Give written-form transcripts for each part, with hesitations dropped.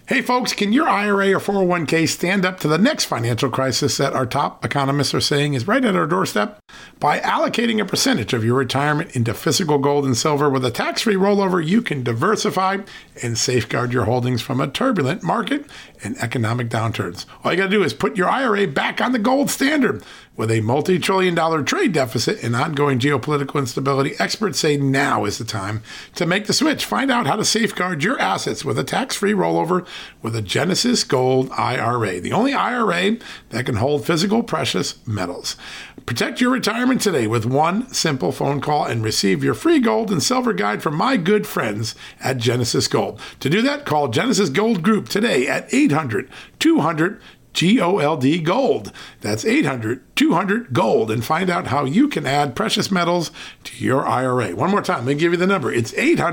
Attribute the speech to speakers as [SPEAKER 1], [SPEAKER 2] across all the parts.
[SPEAKER 1] Hey folks, can your IRA or 401k stand up to the next financial crisis that our top economists are saying is right at our doorstep? By allocating a percentage of your retirement into physical gold and silver with a tax-free rollover, you can diversify and safeguard your holdings from a turbulent market and economic downturns. All you got to do is put your IRA back on the gold standard. With a multi-trillion-dollar trade deficit and ongoing geopolitical instability, experts say now is the time to make the switch. Find out how to safeguard your assets with a tax-free rollover with a Genesis Gold IRA, the only IRA that can hold physical precious metals. Protect your retirement today with one simple phone call and receive your free gold and silver guide from my good friends at Genesis Gold. To do that, call Genesis Gold Group today at 800-200 GOLD Gold. That's 800-200-GOLD, and find out how you can add precious metals to your IRA. One more time, let me give you the number. It's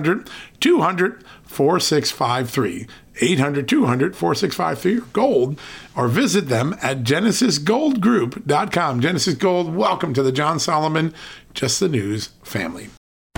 [SPEAKER 1] 800-200-4653. 800-200-4653 or gold, or visit them at genesisgoldgroup.com. Genesis Gold, welcome to the John Solomon Just the News family.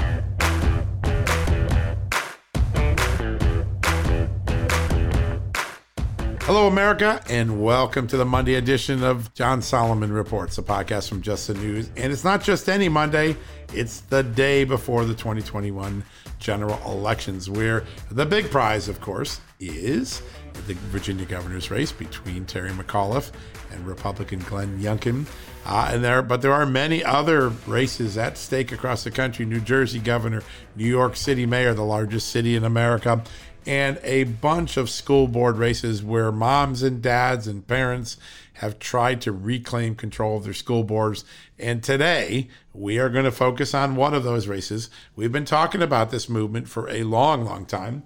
[SPEAKER 1] Hello, America, and welcome to the Monday edition of John Solomon Reports, a podcast from Just the News. And it's not just any Monday, it's the day before the 2021 general elections, where the big prize, of course, is the Virginia governor's race between Terry McAuliffe and Republican Glenn Youngkin. But there are many other races at stake across the country. New Jersey governor, New York City mayor, the largest city in America, and a bunch of school board races where moms and dads and parents have tried to reclaim control of their school boards. And today, we are going to focus on one of those races. We've been talking about this movement for a long, long time.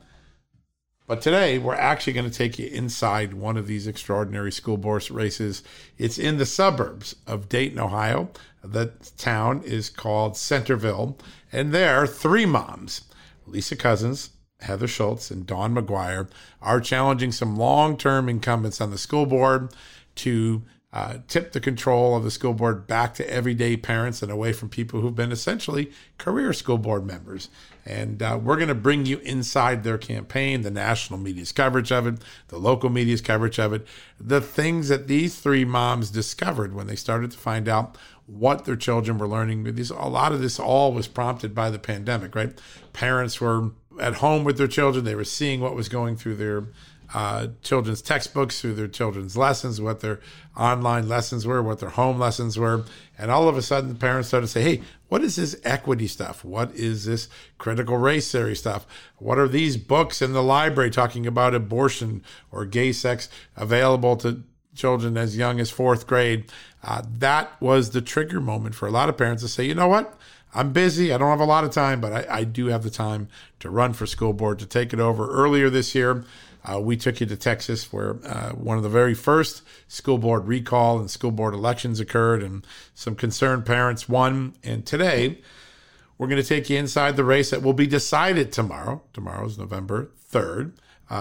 [SPEAKER 1] But today, we're actually going to take you inside one of these extraordinary school board races. It's in the suburbs of Dayton, Ohio. The town is called Centerville. And there, three moms, Lisa Cousins, Heather Schultz, and Dawn McGuire, are challenging some long-term incumbents on the school board to tip the control of the school board back to everyday parents and away from people who've been essentially career school board members. And we're going to bring you inside their campaign, the national media's coverage of it, the local media's coverage of it, the things that these three moms discovered when they started to find out what their children were learning. A lot of this all was prompted by the pandemic, right? Parents were at home with their children. They were seeing what was going through their children's textbooks, through their children's lessons, what their online lessons were, what their home lessons were. And all of a sudden, the parents started to say, hey, what is this equity stuff? What is this critical race theory stuff? What are these books in the library talking about abortion or gay sex available to children as young as fourth grade? That was the trigger moment for a lot of parents to say, you know what? I'm busy. I don't have a lot of time, but I do have the time to run for school board, to take it over. Earlier this year, we took you to Texas, where one of the very first school board recall and school board elections occurred, and some concerned parents won. And today, we're going to take you inside the race that will be decided tomorrow. Tomorrow is November 3rd.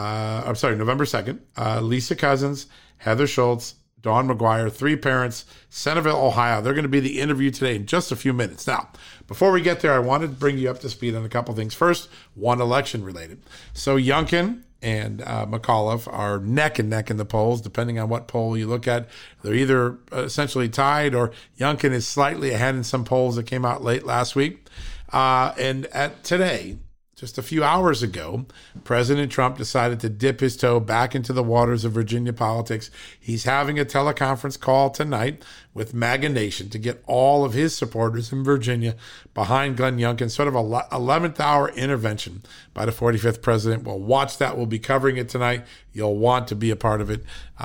[SPEAKER 1] November 2nd. Lisa Cousins, Heather Schultz, Dawn McGuire, three parents, Centerville, Ohio. They're going to be the interview today in just a few minutes. Now, before we get there, I wanted to bring you up to speed on a couple things. First, one election related. So Youngkin and McAuliffe are neck and neck in the polls, depending on what poll you look at. They're either essentially tied, or Youngkin is slightly ahead in some polls that came out late last week. And at today, just a few hours ago, President Trump decided to dip his toe back into the waters of Virginia politics. He's having a teleconference call tonight with MAGA Nation to get all of his supporters in Virginia behind Glenn Youngkin, sort of a 11th hour intervention by the 45th president. We'll watch that. We'll be covering it tonight. You'll want to be a part of it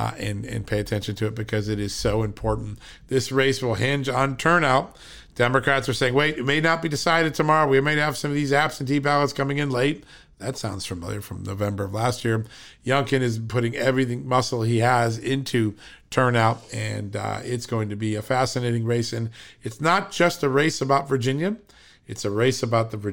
[SPEAKER 1] and pay attention to it, because it is so important. This race will hinge on turnout. Democrats are saying, wait, it may not be decided tomorrow. We may have some of these absentee ballots coming in late. That sounds familiar from November of last year. Youngkin is putting everything muscle he has into turnout, and it's going to be a fascinating race. And it's not just a race about Virginia. It's a race about the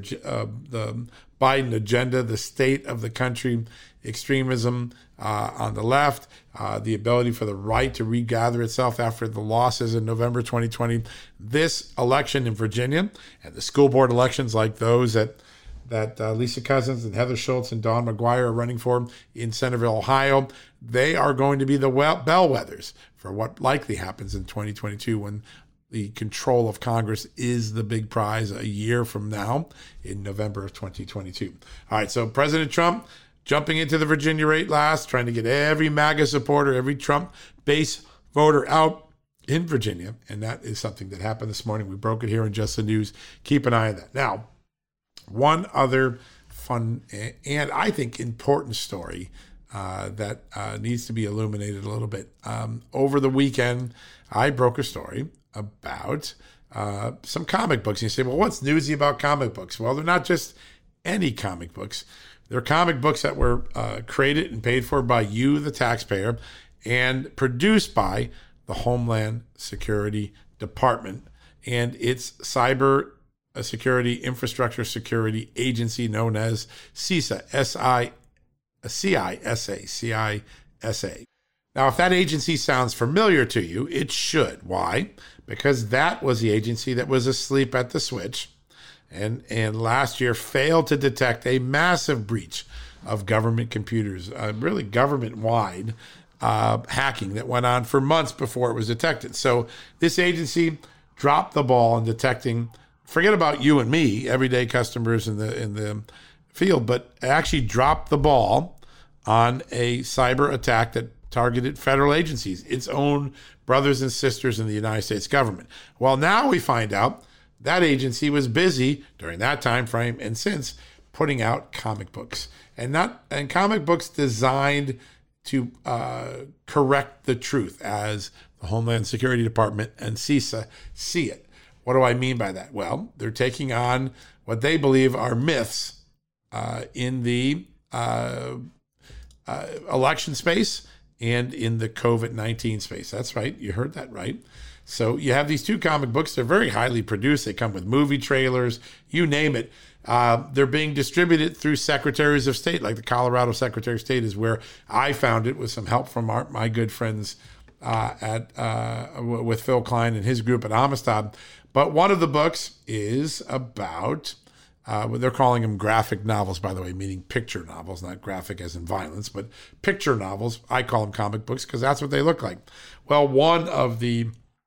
[SPEAKER 1] Biden agenda, the state of the country, extremism on the left, the ability for the right to regather itself after the losses in November 2020. This election in Virginia and the school board elections like those that that Lisa Cousins and Heather Schultz and Dawn McGuire are running for in Centerville, Ohio. They are going to be the bellwethers for what likely happens in 2022 when the control of Congress is the big prize a year from now in November of 2022. All right, so President Trump jumping into the Virginia race last, trying to get every MAGA supporter, every Trump base voter out in Virginia. And that is something that happened this morning. We broke it here in Just the News. Keep an eye on that. Now, one other fun and I think important story that needs to be illuminated a little bit. Over the weekend, I broke a story about some comic books. And you say, well, what's newsy about comic books? Well, they're not just any comic books. They're comic books that were created and paid for by you, the taxpayer, and produced by the Homeland Security Department and its cyber security infrastructure security agency known as CISA, C-I-S-A. Now, if that agency sounds familiar to you, it should. Why? Because that was the agency that was asleep at the switch and last year failed to detect a massive breach of government computers, really government-wide hacking that went on for months before it was detected. So this agency dropped the ball in detecting, forget about you and me, everyday customers in the field, but actually dropped the ball on a cyber attack that targeted federal agencies, its own brothers and sisters in the United States government. Well, now we find out that agency was busy during that time frame and since putting out comic books, and comic books designed to correct the truth as the Homeland Security Department and CISA see it. What do I mean by that? Well, they're taking on what they believe are myths in the election space and in the COVID-19 space. That's right. You heard that right. So you have these two comic books. They're very highly produced. They come with movie trailers, you name it. They're being distributed through secretaries of state, like the Colorado Secretary of State is where I found it with some help from my good friends with Phil Klein and his group at Amistad. But one of the books is about, they're calling them graphic novels, by the way, meaning picture novels, not graphic as in violence, but picture novels. I call them comic books because that's what they look like. Well, one of the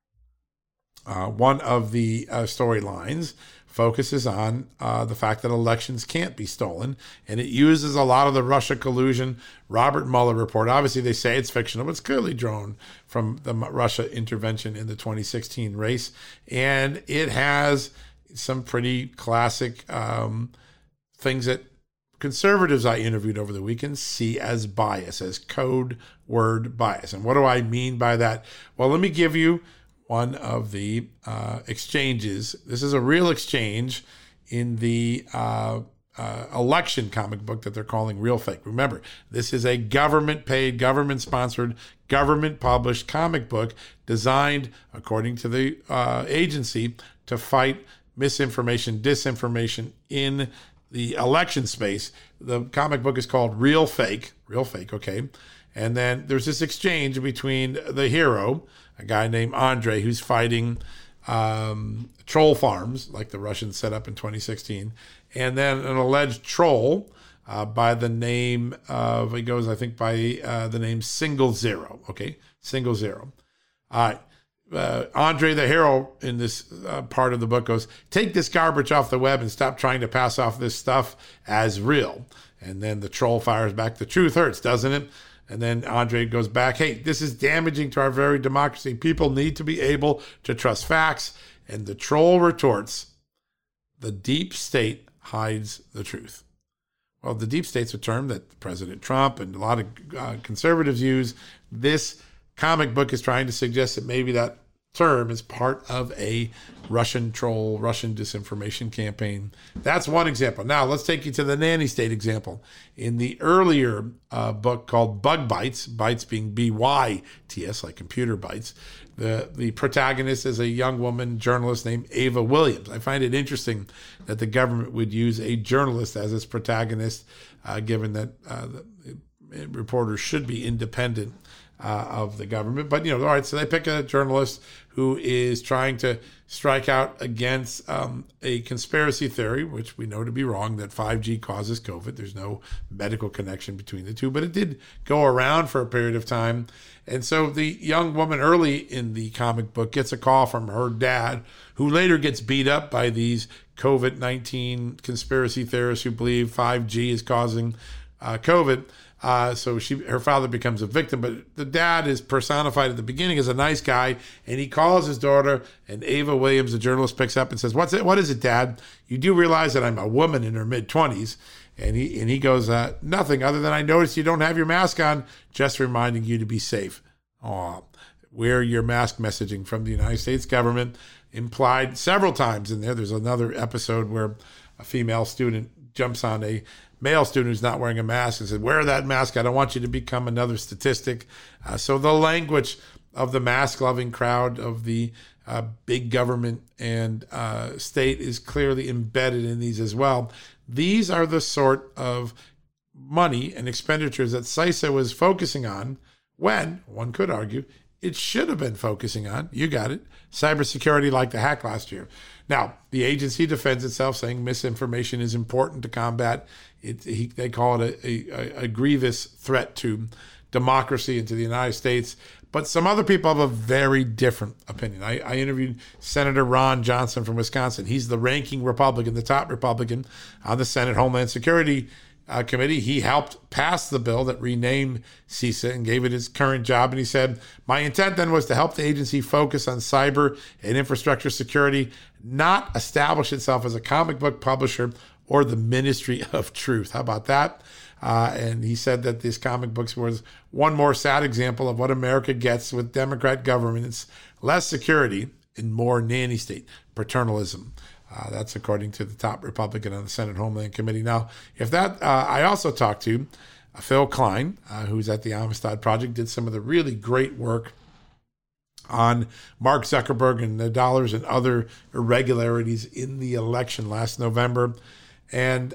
[SPEAKER 1] storylines focuses on the fact that elections can't be stolen, and it uses a lot of the Russia collusion Robert Mueller report. Obviously, they say it's fictional, but it's clearly drawn from the Russia intervention in the 2016 race, and it has some pretty classic things that conservatives I interviewed over the weekend see as bias, as code word bias. And what do I mean by that? Well, let me give you one of the exchanges. This is a real exchange in the election comic book that they're calling Real Fake. Remember, this is a government-paid, government-sponsored, government-published comic book designed, according to the agency, to fight misinformation, disinformation in the election space. The comic book is called Real Fake, okay? And then there's this exchange between the hero, a guy named Andre, who's fighting troll farms, like the Russians set up in 2016, and then an alleged troll by the name of, he goes, I think, by the name Single Zero, okay? Single Zero. All right. Andre, the hero in this part of the book, goes, take this garbage off the web and stop trying to pass off this stuff as real. And then the troll fires back, the truth hurts, doesn't it? And then Andre goes back, hey, this is damaging to our very democracy. People need to be able to trust facts. And the troll retorts, the deep state hides the truth. Well, the deep state's a term that President Trump and a lot of conservatives use. This comic book is trying to suggest that maybe that term is part of a Russian troll, Russian disinformation campaign. That's one example. Now, let's take you to the nanny state example. In the earlier book called Bug Bites, bites being B-Y-T-S, like computer bites, the protagonist is a young woman journalist named Ava Williams. I find it interesting that the government would use a journalist as its protagonist, given that reporters should be independent of the government. But, all right, so they pick a journalist who is trying to strike out against a conspiracy theory, which we know to be wrong, that 5G causes COVID. There's no medical connection between the two, but it did go around for a period of time. And so the young woman early in the comic book gets a call from her dad, who later gets beat up by these COVID-19 conspiracy theorists who believe 5G is causing COVID. So her father becomes a victim, but the dad is personified at the beginning as a nice guy, and he calls his daughter, and Ava Williams, the journalist, picks up and says, "What is it, Dad? You do realize that I'm a woman in her mid-20s?" And he goes, "Nothing other than I noticed you don't have your mask on, just reminding you to be safe." Wear your mask messaging from the United States government implied several times in there. There's another episode where a female student jumps on a male student who's not wearing a mask and said, "Wear that mask. I don't want you to become another statistic." So the language of the mask-loving crowd of the big government and state is clearly embedded in these as well. These are the sort of money and expenditures that CISA was focusing on when, one could argue, it should have been focusing on, you got it, cybersecurity like the hack last year. Now, the agency defends itself, saying misinformation is important to combat. They call it a grievous threat to democracy and to the United States. But some other people have a very different opinion. I interviewed Senator Ron Johnson from Wisconsin. He's the ranking Republican, the top Republican on the Senate Homeland Security Committee. He helped pass the bill that renamed CISA and gave it its current job. And he said, "My intent then was to help the agency focus on cyber and infrastructure security, not establish itself as a comic book publisher or the Ministry of Truth." How about that? And he said that these comic books was one more sad example of what America gets with Democrat governments: less security and more nanny state paternalism. That's according to the top Republican on the Senate Homeland Committee. Now, I also talked to Phil Klein, who's at the Amistad Project, did some of the really great work on Mark Zuckerberg and the dollars and other irregularities in the election last November. And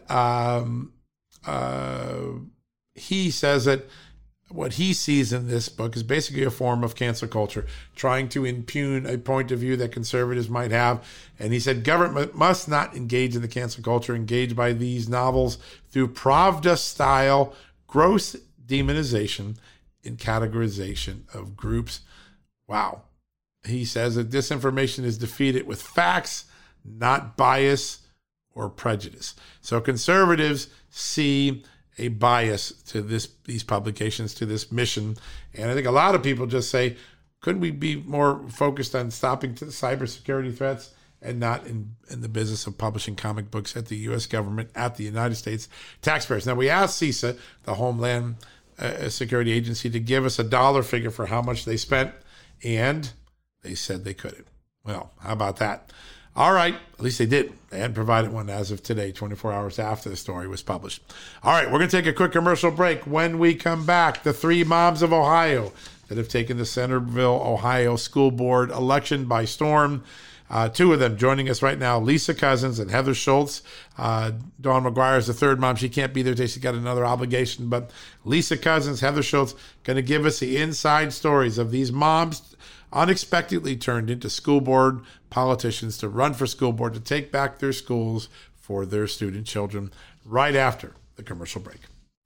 [SPEAKER 1] he says that what he sees in this book is basically a form of cancel culture, trying to impugn a point of view that conservatives might have. And he said government must not engage in the cancel culture engaged by these novels through Pravda-style gross demonization and categorization of groups. Wow. He says that disinformation is defeated with facts, not bias or prejudice. So conservatives see a bias to these publications, to this mission. And I think a lot of people just say, couldn't we be more focused on stopping cybersecurity threats and not in the business of publishing comic books at the U.S. government, at the United States taxpayers? Now, we asked CISA, the Homeland Security Agency, to give us a dollar figure for how much they spent, and they said they couldn't. Well, how about that? All right, at least they did. They hadn't provided one as of today, 24 hours after the story was published. All right, we're going to take a quick commercial break. When we come back, the three moms of Ohio that have taken the Centerville, Ohio school board election by storm. Two of them joining us right now, Lisa Cousins and Heather Schultz. Dawn McGuire is the third mom. She can't be there today. She's got another obligation. But Lisa Cousins, Heather Schultz, going to give us the inside stories of these moms unexpectedly turned into school board politicians to run for school board, to take back their schools for their student children, right after the commercial break.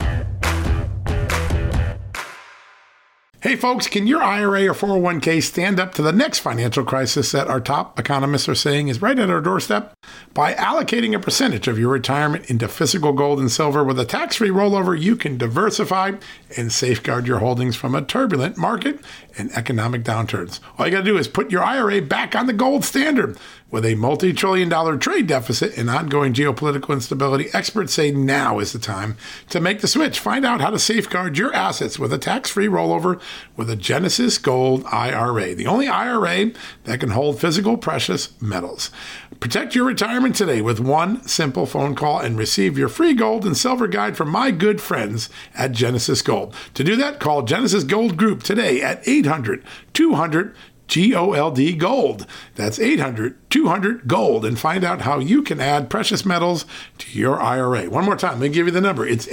[SPEAKER 1] Hey folks, can your IRA or 401k stand up to the next financial crisis that our top economists are saying is right at our doorstep? By allocating a percentage of your retirement into physical gold and silver with a tax-free rollover, you can diversify and safeguard your holdings from a turbulent market and economic downturns. All you got to do is put your IRA back on the gold standard. With a multi-trillion-dollar trade deficit and ongoing geopolitical instability, experts say now is the time to make the switch. Find out how to safeguard your assets with a tax-free rollover with a Genesis Gold IRA, the only IRA that can hold physical precious metals. Protect your retirement today with one simple phone call and receive your free gold and silver guide from my good friends at Genesis Gold. To do that, call Genesis Gold Group today at 800-200-2727. GOLD, GOLD. That's 800-200-GOLD, and find out how you can add precious metals to your IRA. One more time, let me give you the number. It's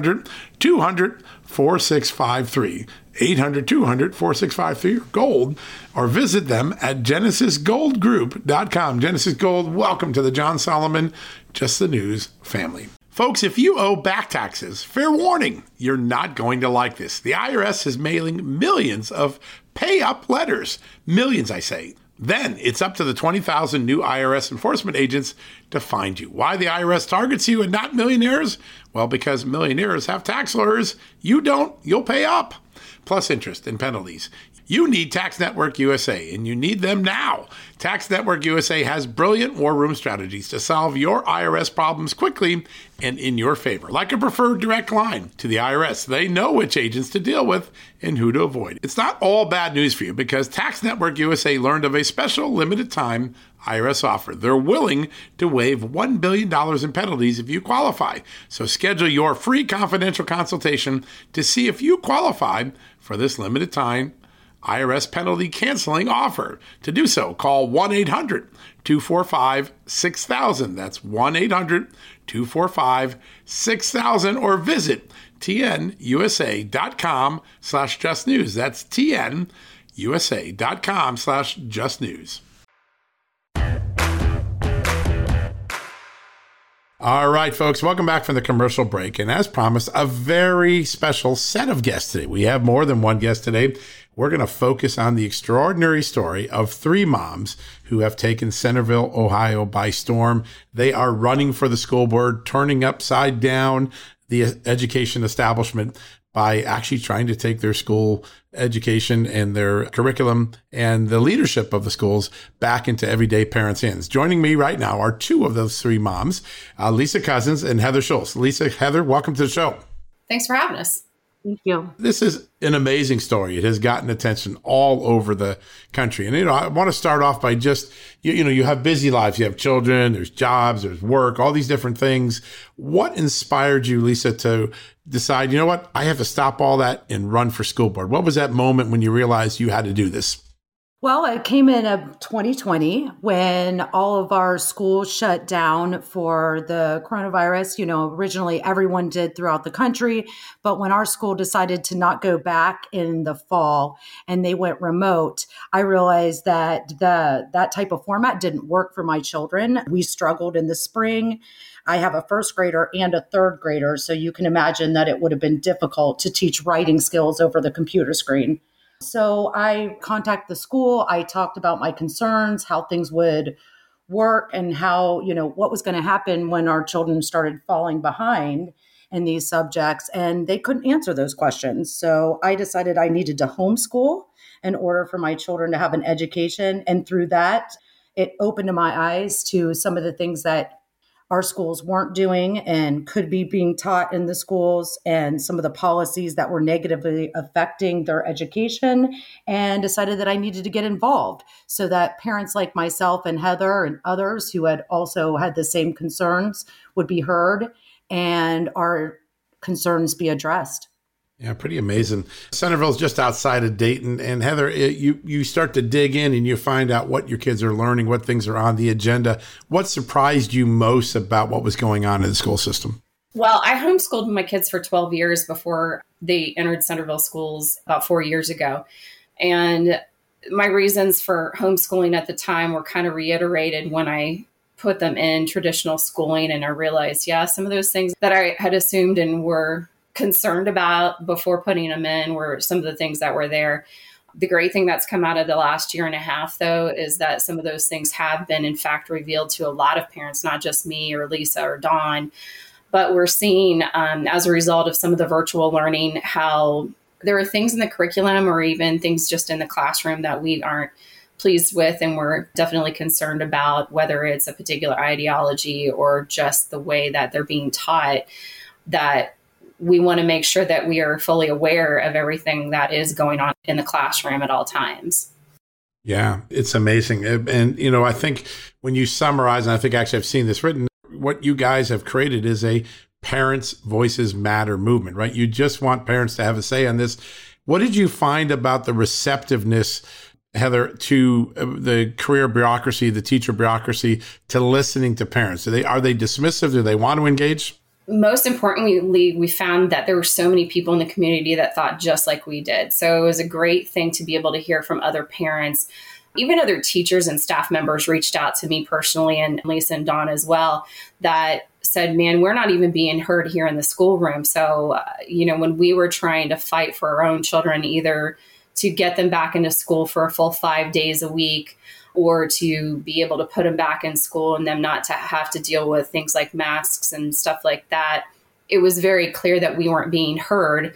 [SPEAKER 1] 800-200-4653. 800-200-4653 GOLD, or visit them at GenesisGoldGroup.com. Genesis Gold, welcome to the John Solomon Just the News family. Folks, if you owe back taxes, fair warning, you're not going to like this. The IRS is mailing millions of pay-up letters. Millions, I say. Then it's up to the 20,000 new IRS enforcement agents to find you. Why the IRS targets you and not millionaires? Well, because millionaires have tax lawyers. You don't, you'll pay up, plus interest and penalties. You need Tax Network USA, and you need them now. Tax Network USA has brilliant war room strategies to solve your IRS problems quickly and in your favor. Like a preferred direct line to the IRS, they know which agents to deal with and who to avoid. It's not all bad news for you, because Tax Network USA learned of a special limited time IRS offer. They're willing to waive $1 billion in penalties if you qualify. So schedule your free confidential consultation to see if you qualify for this limited time IRS penalty canceling offer. To do so, call 1-800-245-6000. That's 1-800-245-6000, or visit tnusa.com/justnews. That's tnusa.com/justnews. All right, folks, welcome back from the commercial break. And as promised, a very special set of guests today. We have more than one guest today. We're going to focus on the extraordinary story of three moms who have taken Centerville, Ohio by storm. They are running for the school board, turning upside down the education establishment by actually trying to take their school education and their curriculum and the leadership of the schools back into everyday parents' hands. Joining me right now are two of those three moms, Lisa Cousins and Heather Schultz. Lisa, Heather, welcome to the show.
[SPEAKER 2] Thanks for having us.
[SPEAKER 3] Thank you.
[SPEAKER 1] This is an amazing story. It has gotten attention all over the country. And, I want to start off by just, you have busy lives. You have children, there's jobs, there's work, all these different things. What inspired you, Lisa, to decide, you know what, I have to stop all that and run for school board? What was that moment when you realized you had to do this?
[SPEAKER 3] Well, it came in 2020 when all of our schools shut down for the coronavirus. Originally everyone did throughout the country, but when our school decided to not go back in the fall and they went remote, I realized that that type of format didn't work for my children. We struggled in the spring. I have a first grader and a third grader, so you can imagine that it would have been difficult to teach writing skills over the computer screen. So I contacted the school. I talked about my concerns, how things would work, and how, what was going to happen when our children started falling behind in these subjects. And they couldn't answer those questions. So I decided I needed to homeschool in order for my children to have an education. And through that, it opened my eyes to some of the things that our schools weren't doing and could be being taught in the schools, and some of the policies that were negatively affecting their education, and decided that I needed to get involved so that parents like myself and Heather and others who had also had the same concerns would be heard and our concerns be addressed.
[SPEAKER 1] Yeah, pretty amazing. Centerville's just outside of Dayton. And Heather, you start to dig in and you find out what your kids are learning, what things are on the agenda. What surprised you most about what was going on in the school system?
[SPEAKER 2] Well, I homeschooled my kids for 12 years before they entered Centerville schools about 4 years ago. And my reasons for homeschooling at the time were kind of reiterated when I put them in traditional schooling. And I realized, some of those things that I had assumed and were concerned about before putting them in were some of the things that were there. The great thing that's come out of the last year and a half, though, is that some of those things have been, in fact, revealed to a lot of parents, not just me or Lisa or Dawn, but we're seeing as a result of some of the virtual learning, how there are things in the curriculum or even things just in the classroom that we aren't pleased with. And we're definitely concerned about, whether it's a particular ideology or just the way that they're being taught, that we want to make sure that we are fully aware of everything that is going on in the classroom at all times.
[SPEAKER 1] Yeah, it's amazing. And, I think when you summarize, and I think actually I've seen this written, what you guys have created is a Parents' Voices Matter movement, right? You just want parents to have a say on this. What did you find about the receptiveness Heather, to the career bureaucracy, the teacher bureaucracy, to listening to parents? Are they dismissive? Do they want to engage?
[SPEAKER 2] Most importantly, we found that there were so many people in the community that thought just like we did. So it was a great thing to be able to hear from other parents. Even other teachers and staff members reached out to me personally, and Lisa and Dawn as well, that said, man, we're not even being heard here in the schoolroom. So, when we were trying to fight for our own children, either to get them back into school for a full 5 days a week, or to be able to put them back in school and them not to have to deal with things like masks and stuff like that, it was very clear that we weren't being heard,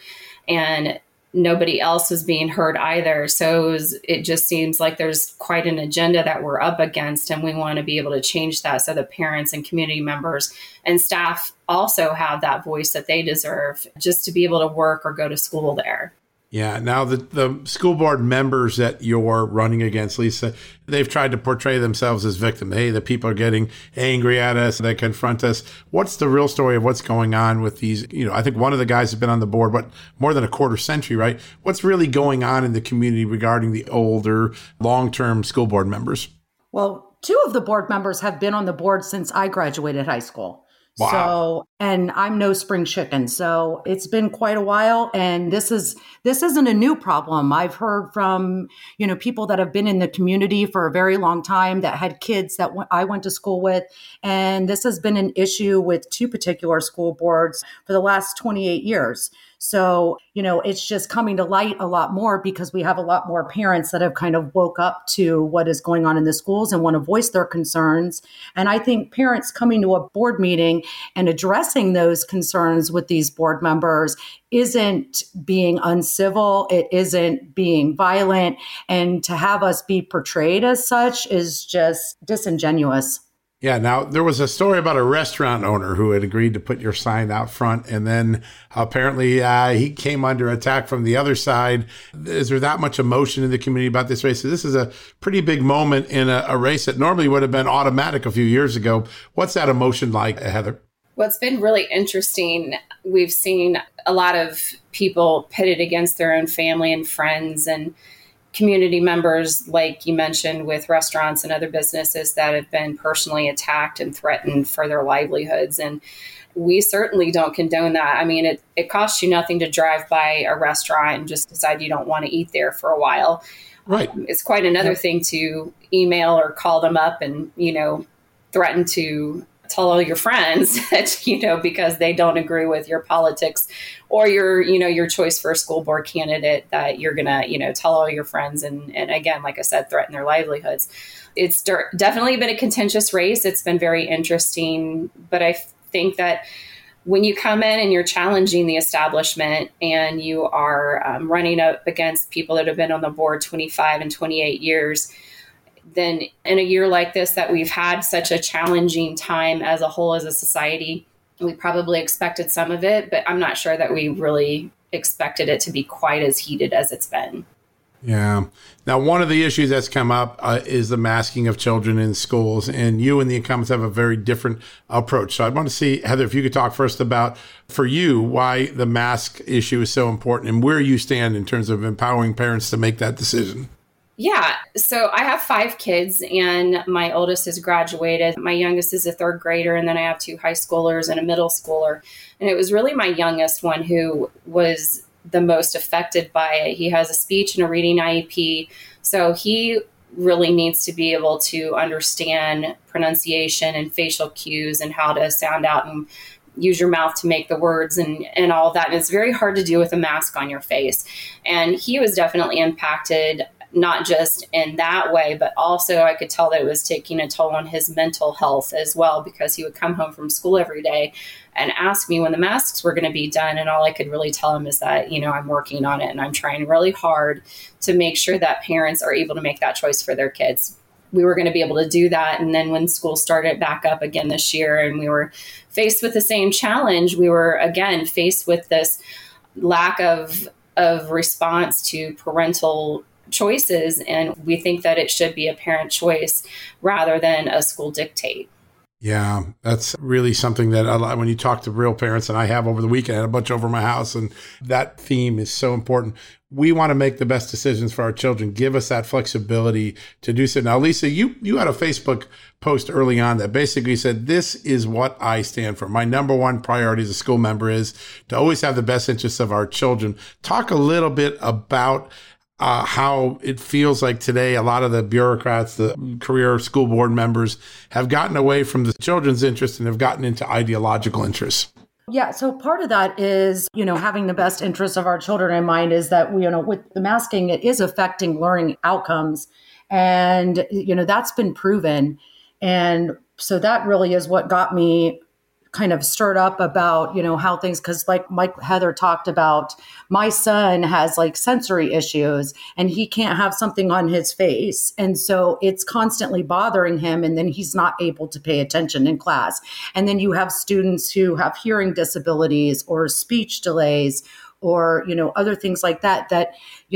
[SPEAKER 2] and nobody else was being heard either. So it just seems like there's quite an agenda that we're up against, and we want to be able to change that so that parents and community members and staff also have that voice that they deserve just to be able to work or go to school there.
[SPEAKER 1] Yeah. Now, the school board members that you're running against, Lisa, they've tried to portray themselves as victims. Hey, the people are getting angry at us. They confront us. What's the real story of what's going on with these? I think one of the guys has been on the board, more than a quarter century, right? What's really going on in the community regarding the older, long-term school board members?
[SPEAKER 3] Well, two of the board members have been on the board since I graduated high school.
[SPEAKER 1] Wow.
[SPEAKER 3] So, and I'm no spring chicken. So it's been quite a while. And this isn't a new problem. I've heard from, people that have been in the community for a very long time that had kids that I went to school with. And this has been an issue with two particular school boards for the last 28 years. So, it's just coming to light a lot more because we have a lot more parents that have kind of woke up to what is going on in the schools and want to voice their concerns. And I think parents coming to a board meeting and addressing those concerns with these board members isn't being uncivil. It isn't being violent. And to have us be portrayed as such is just disingenuous.
[SPEAKER 1] Yeah. Now, there was a story about a restaurant owner who had agreed to put your sign out front, and then apparently he came under attack from the other side. Is there that much emotion in the community about this race? So this is a pretty big moment in a race that normally would have been automatic a few years ago. What's that emotion like, Heather?
[SPEAKER 2] Well, it's been really interesting. We've seen a lot of people pitted against their own family and friends, and community members, like you mentioned, with restaurants and other businesses that have been personally attacked and threatened for their livelihoods. And we certainly don't condone that. I mean, it costs you nothing to drive by a restaurant and just decide you don't want to eat there for a while.
[SPEAKER 1] Right.
[SPEAKER 2] It's quite another thing to email or call them up and, threaten to tell all your friends that, because they don't agree with your politics or your choice for a school board candidate, that you're going to, tell all your friends. And again, like I said, threaten their livelihoods. It's definitely been a contentious race. It's been very interesting, but I think that when you come in and you're challenging the establishment and you are running up against people that have been on the board 25 and 28 years, then in a year like this that we've had such a challenging time as a whole as a society, we probably expected some of it, but I'm not sure that we really expected it to be quite as heated as it's been.
[SPEAKER 1] Yeah. Now, one of the issues that's come up is the masking of children in schools, and you and the incumbents have a very different approach. So I want to see, Heather, if you could talk first about, for you, why the mask issue is so important and where you stand in terms of empowering parents to make that decision.
[SPEAKER 2] Yeah. So I have 5 kids, and my oldest has graduated. My youngest is a 3rd grader, and then I have 2 high schoolers and a middle schooler. And it was really my youngest one who was the most affected by it. He has a speech and a reading IEP. So he really needs to be able to understand pronunciation and facial cues and how to sound out and use your mouth to make the words and all of that. And it's very hard to do with a mask on your face. And he was definitely impacted, not just in that way, but also I could tell that it was taking a toll on his mental health as well, because he would come home from school every day and ask me when the masks were going to be done. And all I could really tell him is that, I'm working on it and I'm trying really hard to make sure that parents are able to make that choice for their kids. We were going to be able to do that. And then when school started back up again this year and we were faced with the same challenge, we were again faced with this lack of response to parental choices. And we think that it should be a parent choice rather than a school dictate.
[SPEAKER 1] Yeah, that's really something that when you talk to real parents, and I have over the weekend, I had a bunch over my house, and that theme is so important. We want to make the best decisions for our children. Give us that flexibility to do so. Now, Lisa, you had a Facebook post early on that basically said, this is what I stand for. My number one priority as a school member is to always have the best interests of our children. Talk a little bit about how it feels like today a lot of the bureaucrats, the career school board members have gotten away from the children's interests and have gotten into ideological interests.
[SPEAKER 3] Yeah, so part of that is, having the best interests of our children in mind is that, with the masking, it is affecting learning outcomes. And, that's been proven. And so that really is what got me kind of stirred up about, how things, because like Heather talked about, my son has like sensory issues and he can't have something on his face. And so it's constantly bothering him. And then he's not able to pay attention in class. And then you have students who have hearing disabilities or speech delays or, other things like that,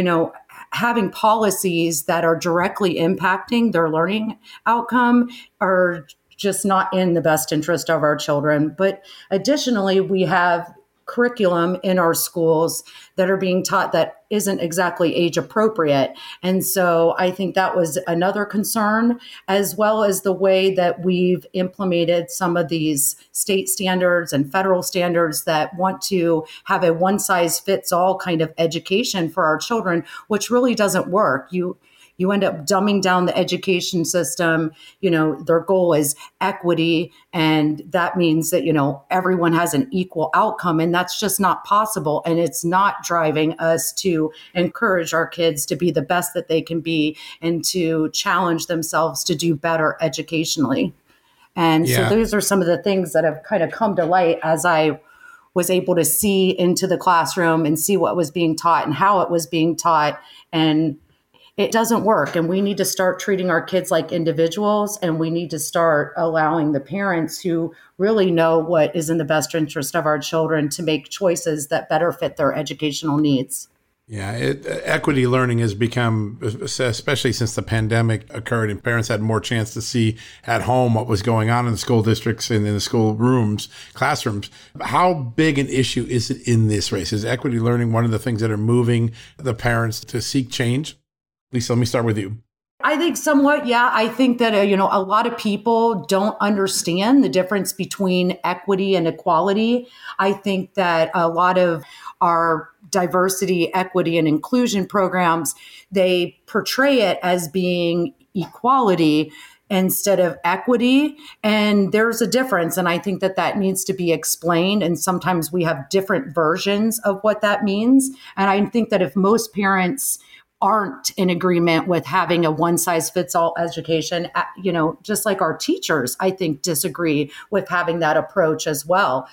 [SPEAKER 3] having policies that are directly impacting their learning outcome are just not in the best interest of our children. But additionally, we have curriculum in our schools that are being taught that isn't exactly age appropriate. And so I think that was another concern, as well as the way that we've implemented some of these state standards and federal standards that want to have a one size fits all kind of education for our children, which really doesn't work. You end up dumbing down the education system. Their goal is equity. And that means that, everyone has an equal outcome. And that's just not possible. And it's not driving us to encourage our kids to be the best that they can be and to challenge themselves to do better educationally. And so those are some of the things that have kind of come to light as I was able to see into the classroom and see what was being taught and how it was being taught. And it doesn't work. And we need to start treating our kids like individuals. And we need to start allowing the parents who really know what is in the best interest of our children to make choices that better fit their educational needs.
[SPEAKER 1] Yeah, equity learning has become, especially since the pandemic occurred and parents had more chance to see at home what was going on in the school districts and in the school rooms, classrooms. How big an issue is it in this race? Is equity learning one of the things that are moving the parents to seek change? Lisa, let me start with you.
[SPEAKER 3] I think somewhat, yeah. I think that, a lot of people don't understand the difference between equity and equality. I think that a lot of our diversity, equity, and inclusion programs, they portray it as being equality instead of equity. And there's a difference. And I think that needs to be explained. And sometimes we have different versions of what that means. And I think that if most parents aren't in agreement with having a one size fits all education, just like our teachers, I think, disagree with having that approach as well.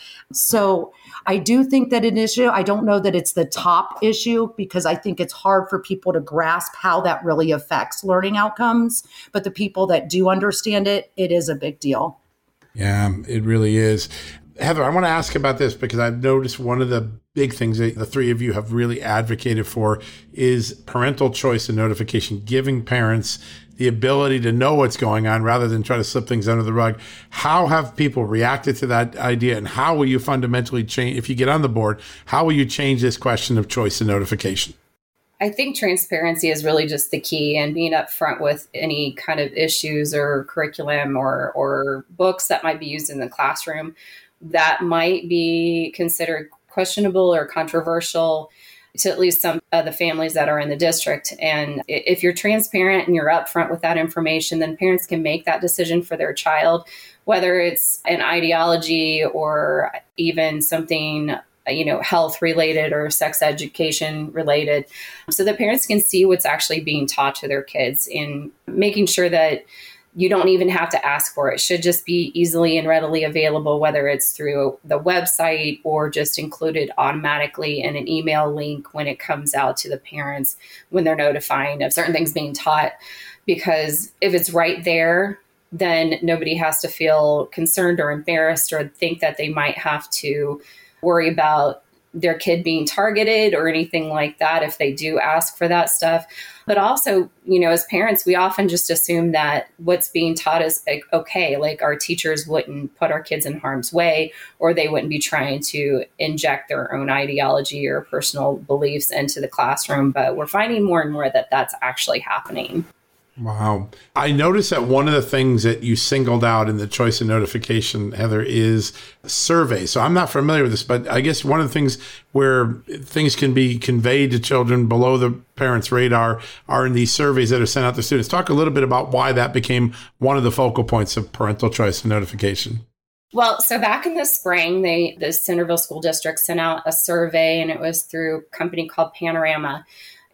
[SPEAKER 3] So I do think that an issue, I don't know that it's the top issue because I think it's hard for people to grasp how that really affects learning outcomes. But the people that do understand it, it is a big deal.
[SPEAKER 1] Yeah, it really is. Heather, I want to ask about this because I've noticed one of the big things that the three of you have really advocated for is parental choice and notification, giving parents the ability to know what's going on rather than try to slip things under the rug. How have people reacted to that idea, and how will you fundamentally change, if you get on the board, how will you change this question of choice and notification?
[SPEAKER 2] I think transparency is really just the key, and being upfront with any kind of issues or curriculum or books that might be used in the classroom that might be considered questionable or controversial to at least some of the families that are in the district. And if you're transparent and you're upfront with that information, then parents can make that decision for their child, whether it's an ideology or even something, health related or sex education related, so that parents can see what's actually being taught to their kids, in making sure that you don't even have to ask for it. It should just be easily and readily available, whether it's through the website or just included automatically in an email link when it comes out to the parents when they're notifying of certain things being taught. Because if it's right there, then nobody has to feel concerned or embarrassed or think that they might have to worry about their kid being targeted or anything like that if they do ask for that stuff. But also, as parents, we often just assume that what's being taught is okay. Like our teachers wouldn't put our kids in harm's way, or they wouldn't be trying to inject their own ideology or personal beliefs into the classroom. But we're finding more and more that that's actually happening.
[SPEAKER 1] Wow. I noticed that one of the things that you singled out in the choice of notification, Heather, is surveys. So I'm not familiar with this, but I guess one of the things where things can be conveyed to children below the parents' radar are in these surveys that are sent out to students. Talk a little bit about why that became one of the focal points of parental choice and notification.
[SPEAKER 2] Well, so back in the spring, the Centerville School District sent out a survey, and it was through a company called Panorama.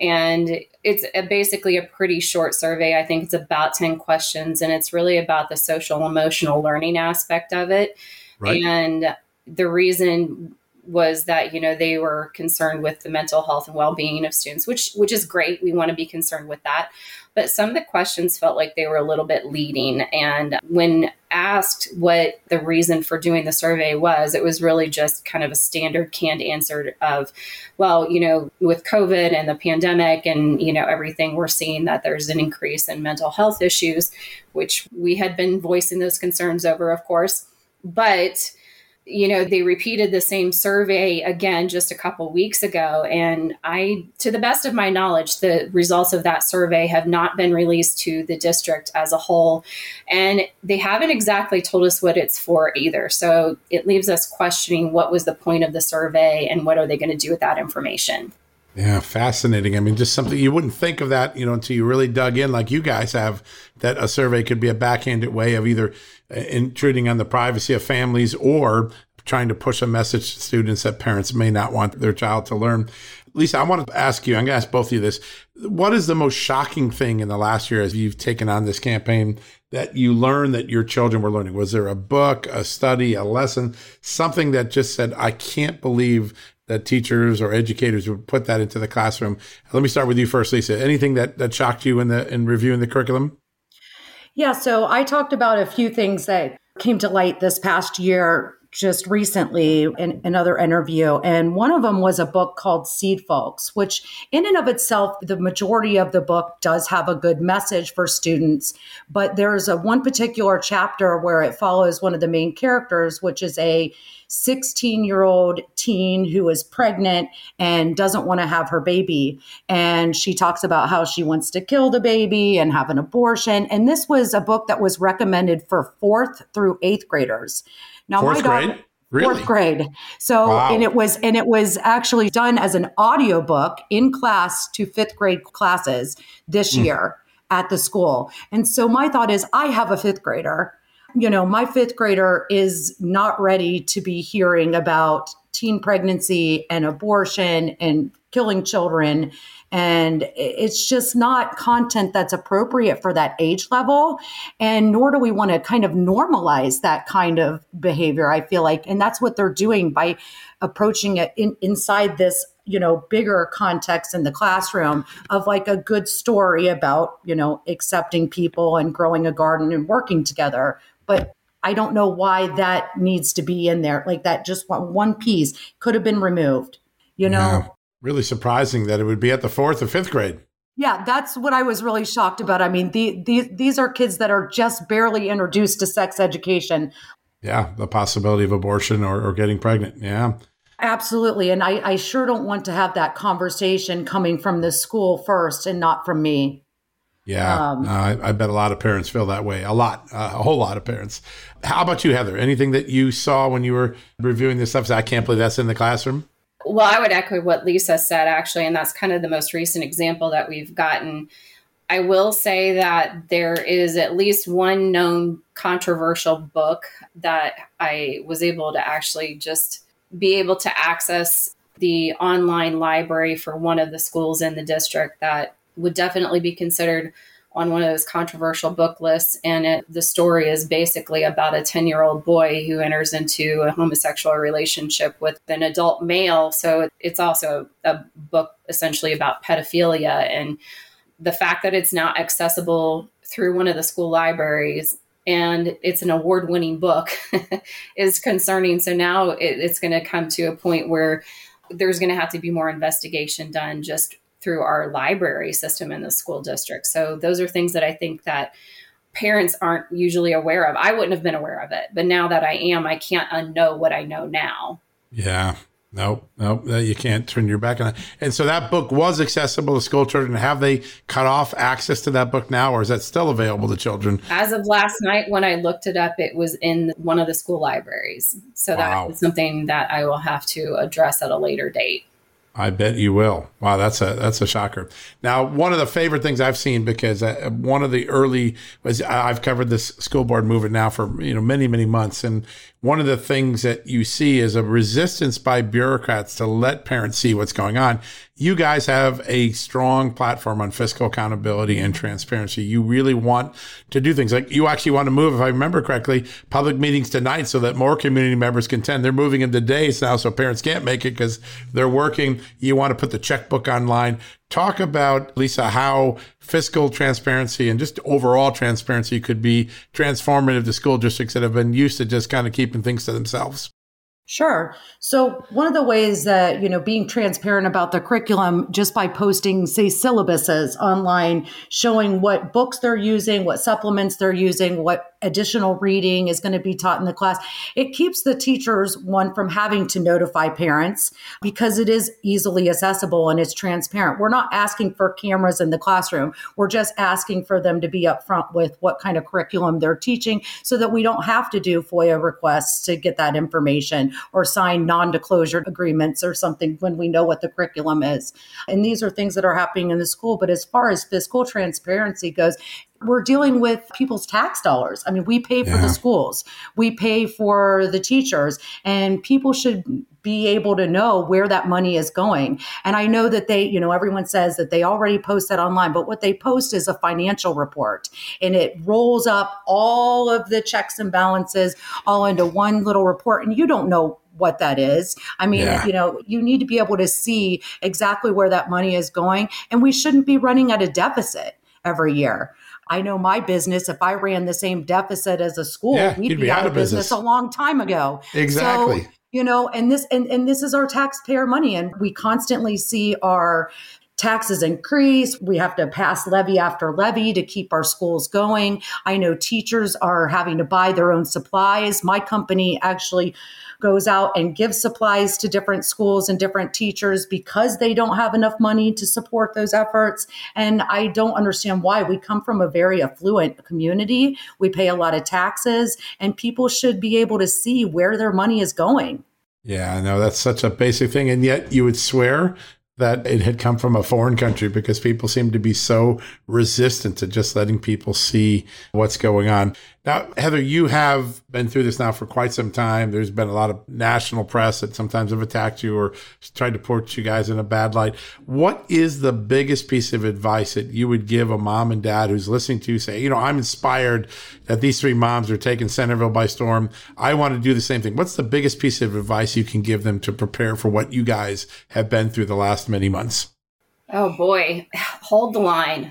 [SPEAKER 2] And it's basically a pretty short survey. I think it's about 10 questions, and it's really about the social emotional learning aspect of it. Right. And the reason was that, they were concerned with the mental health and well-being of students, which is great. We want to be concerned with that. But some of the questions felt like they were a little bit leading. And when asked what the reason for doing the survey was, it was really just kind of a standard canned answer of, well, with COVID and the pandemic and, everything, we're seeing that there's an increase in mental health issues, which we had been voicing those concerns over, of course. But they repeated the same survey again just a couple weeks ago. And to the best of my knowledge, the results of that survey have not been released to the district as a whole. And they haven't exactly told us what it's for either. So it leaves us questioning what was the point of the survey and what are they going to do with that information.
[SPEAKER 1] Yeah, fascinating. I mean, just something you wouldn't think of that, until you really dug in like you guys have, that a survey could be a backhanded way of either intruding on the privacy of families or trying to push a message to students that parents may not want their child to learn. Lisa, I want to ask you, I'm going to ask both of you this. What is the most shocking thing in the last year as you've taken on this campaign that you learned that your children were learning? Was there a book, a study, a lesson, something that just said, I can't believe that teachers or educators would put that into the classroom? Let me start with you first, Lisa. Anything that shocked you in reviewing the curriculum?
[SPEAKER 3] Yeah, so I talked about a few things that came to light this past year just recently in another interview. And one of them was a book called Seed Folks, which in and of itself, the majority of the book does have a good message for students. But there's one particular chapter where it follows one of the main characters, which is a 16-year-old teen who is pregnant and doesn't want to have her baby. And she talks about how she wants to kill the baby and have an abortion. And this was a book that was recommended for 4th through 8th graders. Now,
[SPEAKER 1] fourth grade? Really?
[SPEAKER 3] 4th grade. So, wow. and it was actually done as an audiobook in class to 5th grade classes this year at the school. And so my thought is, I have a 5th grader. My 5th grader is not ready to be hearing about teen pregnancy and abortion and killing children. And it's just not content that's appropriate for that age level. And nor do we want to kind of normalize that kind of behavior, I feel like. And that's what they're doing by approaching it inside this, bigger context in the classroom of like a good story about, accepting people and growing a garden and working together. But I don't know why that needs to be in there. Like that just one piece could have been removed,
[SPEAKER 1] Yeah. Really surprising that it would be at the 4th or 5th grade.
[SPEAKER 3] Yeah, that's what I was really shocked about. I mean, these are kids that are just barely introduced to sex education.
[SPEAKER 1] Yeah, the possibility of abortion or getting pregnant. Yeah.
[SPEAKER 3] Absolutely. And I sure don't want to have that conversation coming from the school first and not from me.
[SPEAKER 1] Yeah, I bet a lot of parents feel that way. A whole lot of parents. How about you, Heather? Anything that you saw when you were reviewing this stuff? Say, I can't believe that's in the classroom.
[SPEAKER 2] Well, I would echo what Lisa said, actually, and that's kind of the most recent example that we've gotten. I will say that there is at least one known controversial book that I was able to actually just be able to access the online library for one of the schools in the district that would definitely be considered on one of those controversial book lists. And the story is basically about a 10-year-old boy who enters into a homosexual relationship with an adult male. So it's also a book essentially about pedophilia. And the fact that it's now accessible through one of the school libraries and it's an award-winning book is concerning. So now it's going to come to a point where there's going to have to be more investigation done just through our library system in the school district. So those are things that I think that parents aren't usually aware of. I wouldn't have been aware of it, but now that I am, I can't unknow what I know now.
[SPEAKER 1] Yeah. Nope. You can't turn your back on it. And so that book was accessible to school children. Have they cut off access to that book now, or is that still available to children?
[SPEAKER 2] As of last night, when I looked it up, it was in one of the school libraries. So that is something that I will have to address at a later date.
[SPEAKER 1] I bet you will. Wow, that's a shocker. Now, one of the favorite things I've seen, because one of the early was I've covered this school board movement now for many, many months, and one of the things that you see is a resistance by bureaucrats to let parents see what's going on. You guys have a strong platform on fiscal accountability and transparency. You really want to do things like you actually want to move, if I remember correctly, public meetings tonight so that more community members can attend. They're moving them to days now so parents can't make it because they're working. You want to put the checkbook online. Talk about, Lisa, how fiscal transparency and just overall transparency could be transformative to school districts that have been used to just kind of keeping things to themselves.
[SPEAKER 3] Sure. So one of the ways that, being transparent about the curriculum just by posting, say, syllabuses online, showing what books they're using, what supplements they're using, what additional reading is going to be taught in the class. It keeps the teachers, one, from having to notify parents because it is easily accessible and it's transparent. We're not asking for cameras in the classroom. We're just asking for them to be upfront with what kind of curriculum they're teaching so that we don't have to do FOIA requests to get that information or sign non-disclosure agreements or something when we know what the curriculum is. And these are things that are happening in the school. But as far as fiscal transparency goes, we're dealing with people's tax dollars. I mean, we pay for the schools, we pay for the teachers, and people should be able to know where that money is going. And I know that everyone says that they already post that online, but what they post is a financial report and it rolls up all of the checks and balances all into one little report. And you don't know what that is. I mean, you need to be able to see exactly where that money is going. And we shouldn't be running at a deficit every year. I know my business, if I ran the same deficit as a school, we'd be out of business a long time ago.
[SPEAKER 1] Exactly.
[SPEAKER 3] So, and this is our taxpayer money. And we constantly see our taxes increase. We have to pass levy after levy to keep our schools going. I know teachers are having to buy their own supplies. My company actually goes out and gives supplies to different schools and different teachers because they don't have enough money to support those efforts. And I don't understand why. We come from a very affluent community. We pay a lot of taxes, and people should be able to see where their money is going.
[SPEAKER 1] Yeah, I know that's such a basic thing. And yet you would swear that it had come from a foreign country because people seem to be so resistant to just letting people see what's going on. Now, Heather, you have been through this now for quite some time. There's been a lot of national press that sometimes have attacked you or tried to put you guys in a bad light. What is the biggest piece of advice that you would give a mom and dad who's listening to you say, I'm inspired that these three moms are taking Centerville by storm. I want to do the same thing. What's the biggest piece of advice you can give them to prepare for what you guys have been through the last many months?
[SPEAKER 2] Oh boy, hold the line.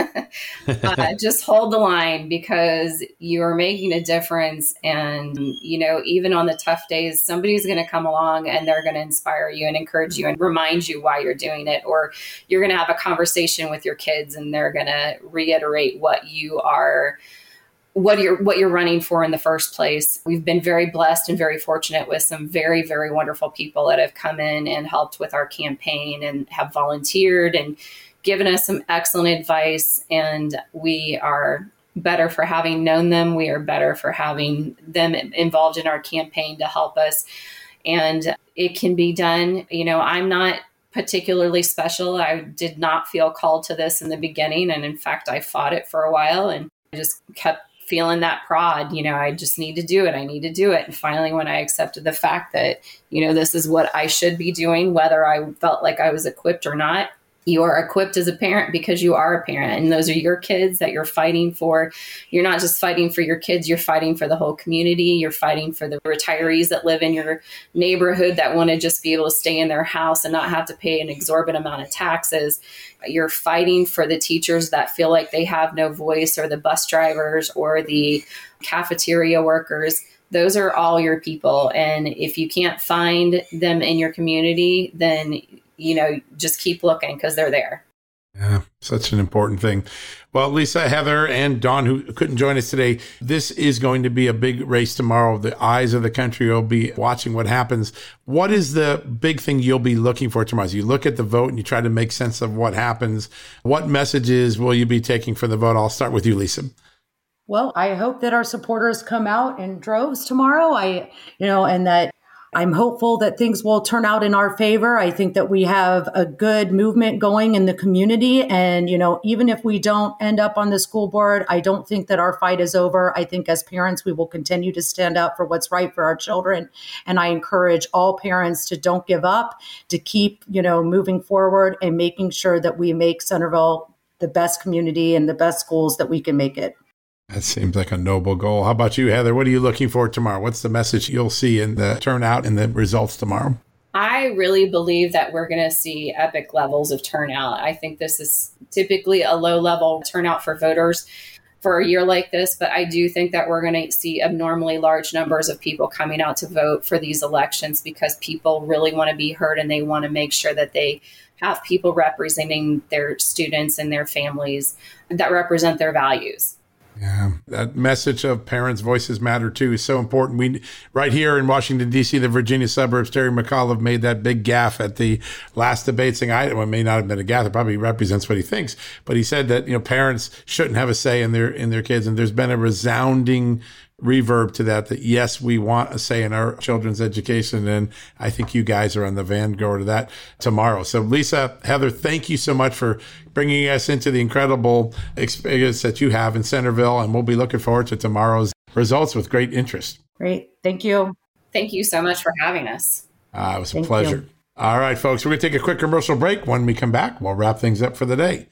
[SPEAKER 2] Just hold the line because you are making a difference. And, even on the tough days, somebody's going to come along and they're going to inspire you and encourage you and remind you why you're doing it. Or you're going to have a conversation with your kids and they're going to reiterate what you're running for in the first place. We've been very blessed and very fortunate with some very, very wonderful people that have come in and helped with our campaign and have volunteered and given us some excellent advice. And we are better for having known them. We are better for having them involved in our campaign to help us. And it can be done. I'm not particularly special. I did not feel called to this in the beginning. And in fact, I fought it for a while and I just kept feeling that prod, I just need to do it. I need to do it. And finally, when I accepted the fact that, this is what I should be doing, whether I felt like I was equipped or not, you are equipped as a parent because you are a parent and those are your kids that you're fighting for. You're not just fighting for your kids, you're fighting for the whole community. You're fighting for the retirees that live in your neighborhood that want to just be able to stay in their house and not have to pay an exorbitant amount of taxes. You're fighting for the teachers that feel like they have no voice or the bus drivers or the cafeteria workers. those are all your people. And if you can't find them in your community, then, just keep looking because they're there.
[SPEAKER 1] Yeah, such an important thing. Well, Lisa, Heather, and Dawn, who couldn't join us today, this is going to be a big race tomorrow. The eyes of the country will be watching what happens. What is the big thing you'll be looking for tomorrow? As you look at the vote and you try to make sense of what happens, what messages will you be taking for the vote? I'll start with you, Lisa.
[SPEAKER 3] Well, I hope that our supporters come out in droves tomorrow. And that I'm hopeful that things will turn out in our favor. I think that we have a good movement going in the community. And, even if we don't end up on the school board, I don't think that our fight is over. I think as parents, we will continue to stand up for what's right for our children. And I encourage all parents to don't give up, to keep, moving forward and making sure that we make Centerville the best community and the best schools that we can make it.
[SPEAKER 1] That seems like a noble goal. How about you, Heather? What are you looking for tomorrow? What's the message you'll see in the turnout and the results tomorrow?
[SPEAKER 2] I really believe that we're going to see epic levels of turnout. I think this is typically a low level turnout for voters for a year like this, but I do think that we're going to see abnormally large numbers of people coming out to vote for these elections because people really want to be heard and they want to make sure that they have people representing their students and their families that represent their values.
[SPEAKER 1] Yeah, that message of parents' voices matter too is so important. We right here in Washington, D.C., the Virginia suburbs, Terry McAuliffe made that big gaffe at the last debate saying, it may not have been a gaffe, it probably represents what he thinks, but he said that, parents shouldn't have a say in their kids. And there's been a resounding reverb to that yes, we want a say in our children's education. And I think you guys are on the vanguard of that tomorrow. So Lisa, Heather, thank you so much for bringing us into the incredible experience that you have in Centerville. And we'll be looking forward to tomorrow's results with great interest.
[SPEAKER 3] Great. Thank you.
[SPEAKER 2] Thank you so much for having us.
[SPEAKER 1] It was a pleasure. All right, folks, we're going to take a quick commercial break. When we come back, we'll wrap things up for the day.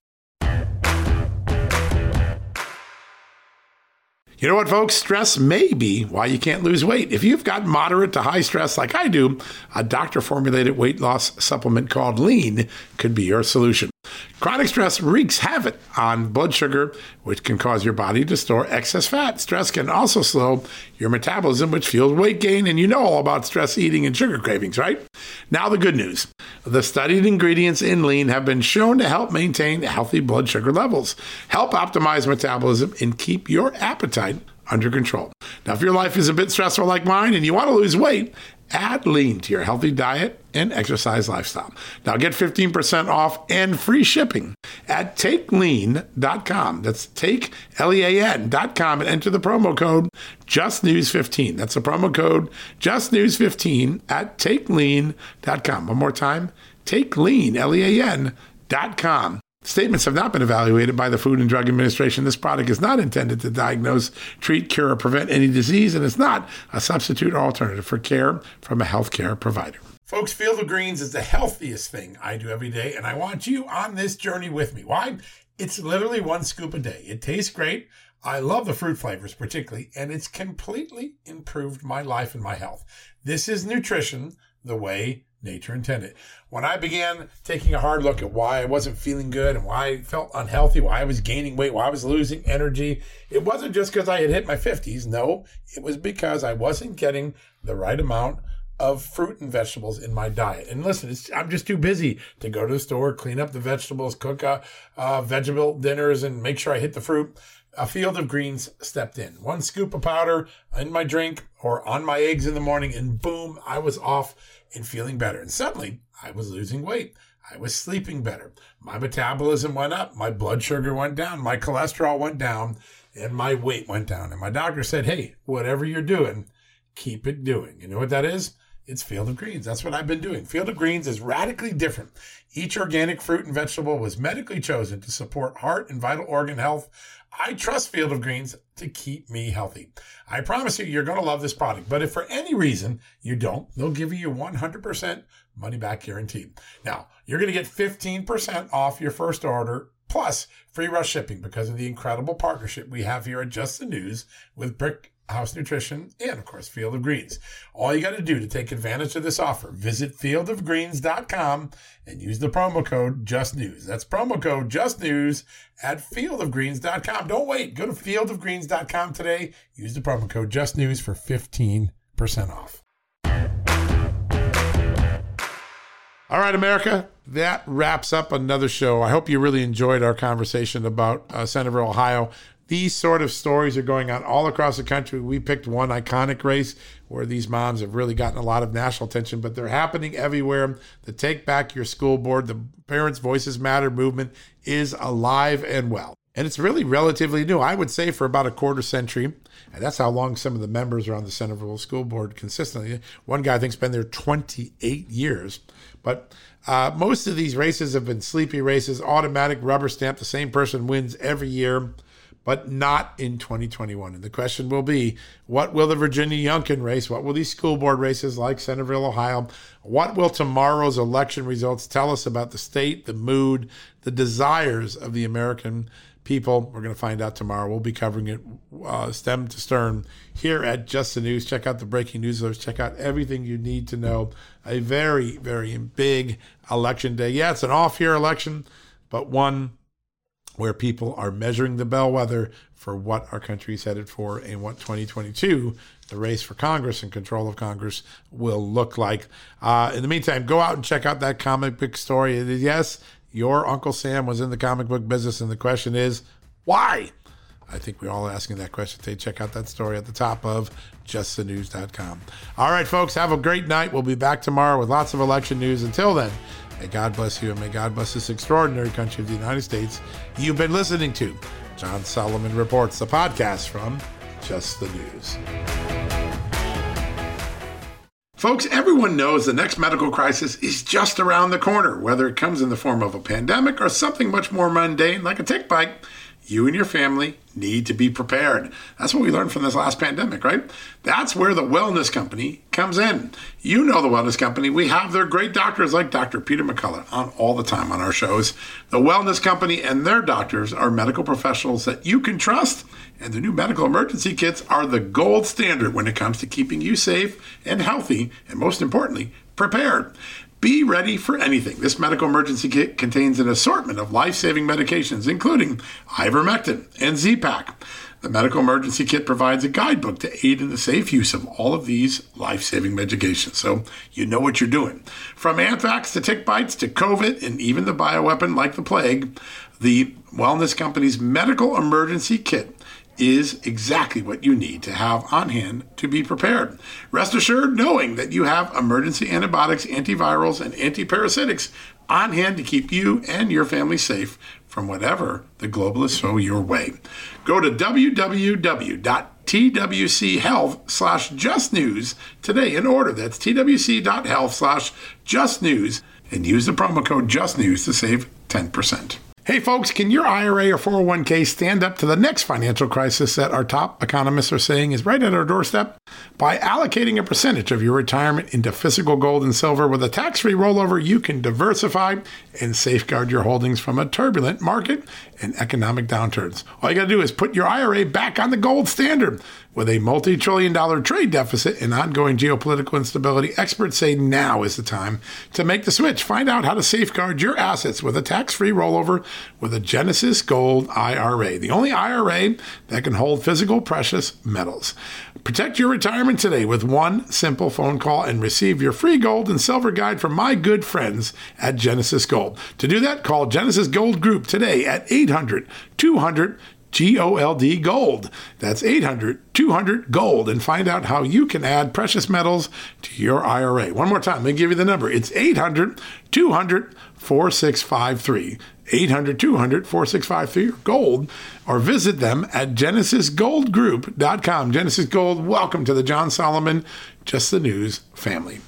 [SPEAKER 1] You know what, folks? Stress may be why you can't lose weight. If you've got moderate to high stress like I do, a doctor-formulated weight loss supplement called Lean could be your solution. Chronic stress wreaks havoc on blood sugar, which can cause your body to store excess fat. Stress can also slow your metabolism, which fuels weight gain. And you know all about stress eating and sugar cravings, right? Now the good news. The studied ingredients in Lean have been shown to help maintain healthy blood sugar levels, help optimize metabolism, and keep your appetite under control. Now, if your life is a bit stressful like mine and you want to lose weight, add Lean to your healthy diet and exercise lifestyle. Now get 15% off and free shipping at takelean.com. That's take, Lean.com, and enter the promo code JustNews15. That's the promo code JustNews15 at takelean.com. One more time, takelean, Lean.com. Statements have not been evaluated by the Food and Drug Administration. This product is not intended to diagnose, treat, cure, or prevent any disease, and it's not a substitute or alternative for care from a healthcare provider. Folks, Field of Greens is the healthiest thing I do every day, and I want you on this journey with me. Why? It's literally one scoop a day. It tastes great. I love the fruit flavors particularly, and it's completely improved my life and my health. This is nutrition the way nature intended. When I began taking a hard look at why I wasn't feeling good and why I felt unhealthy, why I was gaining weight, why I was losing energy, it wasn't just because I had hit my 50s. No, it was because I wasn't getting the right amount of fruit and vegetables in my diet. And listen, I'm just too busy to go to the store, clean up the vegetables, cook vegetable dinners, and make sure I hit the fruit. A Field of Greens stepped in. One scoop of powder in my drink or on my eggs in the morning, and boom, I was off and feeling better. And suddenly, I was losing weight. I was sleeping better. My metabolism went up. My blood sugar went down. My cholesterol went down. And my weight went down. And my doctor said, hey, whatever you're doing, keep it doing. You know what that is? It's Field of Greens. That's what I've been doing. Field of Greens is radically different. Each organic fruit and vegetable was medically chosen to support heart and vital organ health. I trust Field of Greens to keep me healthy. I promise you, you're going to love this product. But if for any reason you don't, they'll give you 100% money back guarantee. Now, you're going to get 15% off your first order plus free rush shipping because of the incredible partnership we have here at Just the News with Brick House Nutrition, and of course, Field of Greens. All you got to do to take advantage of this offer, visit fieldofgreens.com and use the promo code JustNews. That's promo code JustNews at fieldofgreens.com. Don't wait. Go to fieldofgreens.com today. Use the promo code JustNews for 15% off. All right, America, that wraps up another show. I hope you really enjoyed our conversation about Centerville, Ohio. These sort of stories are going on all across the country. We picked one iconic race where these moms have really gotten a lot of national attention, but they're happening everywhere. The Take Back Your School Board, the Parents' Voices Matter movement is alive and well. And it's really relatively new, I would say, for about a quarter century. And that's how long some of the members are on the Centerville School Board consistently. One guy, I think, has been there 28 years. But most of these races have been sleepy races, automatic rubber stamp. The same person wins every year, but not in 2021. And the question will be, what will the Virginia Youngkin race? What will these school board races like Centerville, Ohio? What will tomorrow's election results tell us about the state, the mood, the desires of the American people? We're going to find out tomorrow. We'll be covering it stem to stern here at Just the News. Check out the breaking news alerts. Check out everything you need to know. A very, very big election day. Yeah, it's an off-year election, but one where people are measuring the bellwether for what our country is headed for and what 2022, the race for Congress and control of Congress, will look like. In the meantime, go out and check out that comic book story. Yes, your Uncle Sam was in the comic book business, and the question is, why? I think we're all asking that question today. Check out that story at the top of justthenews.com. All right, folks, have a great night. We'll be back tomorrow with lots of election news. Until then, may God bless you and may God bless this extraordinary country of the United States. You've been listening to John Solomon Reports, the podcast from Just the News. Folks, everyone knows the next medical crisis is just around the corner, whether it comes in the form of a pandemic or something much more mundane like a tick bite. You and your family need to be prepared. That's what we learned from this last pandemic, right? That's where the Wellness Company comes in. You know the Wellness Company. We have their great doctors like Dr. Peter McCullough on all the time on our shows. The Wellness Company and their doctors are medical professionals that you can trust, and the new medical emergency kits are the gold standard when it comes to keeping you safe and healthy, and most importantly, prepared. Be ready for anything. This medical emergency kit contains an assortment of life-saving medications, including ivermectin and Z-Pak. The medical emergency kit provides a guidebook to aid in the safe use of all of these life-saving medications, so you know what you're doing. From anthrax to tick bites to COVID and even the bioweapon like the plague, the Wellness Company's medical emergency kit is exactly what you need to have on hand to be prepared. Rest assured knowing that you have emergency antibiotics, antivirals, and antiparasitics on hand to keep you and your family safe from whatever the globalists throw your way. Go to www.twchealth/justnews today and order. That's twc.health/justnews and use the promo code JustNews to save 10%. Hey folks, can your IRA or 401k stand up to the next financial crisis that our top economists are saying is right at our doorstep? By allocating a percentage of your retirement into physical gold and silver with a tax-free rollover, you can diversify and safeguard your holdings from a turbulent market and economic downturns. All you got to do is put your IRA back on the gold standard. With a multi-trillion-dollar trade deficit and ongoing geopolitical instability, experts say now is the time to make the switch. Find out how to safeguard your assets with a tax-free rollover with a Genesis Gold IRA, the only IRA that can hold physical precious metals. Protect your retirement today with one simple phone call and receive your free gold and silver guide from my good friends at Genesis Gold. To do that, call Genesis Gold Group today at 800-200-GOLD Gold. That's 800-200-GOLD, and find out how you can add precious metals to your IRA. One more time, let me give you the number. It's 800-200-4653. 800-200-4653 gold, or visit them at genesisgoldgroup.com. Genesis Gold, welcome to the John Solomon Just the News family.